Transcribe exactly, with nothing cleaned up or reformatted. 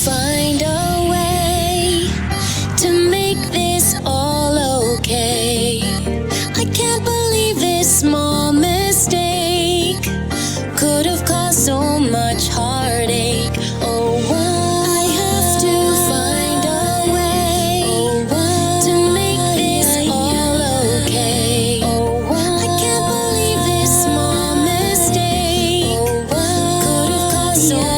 find a way to make this all okay. I can't believe this small mistake could have caused so much heartache. Oh, why? I have to find a way to make this all okay. Oh, why? I can't believe this small mistake could have caused so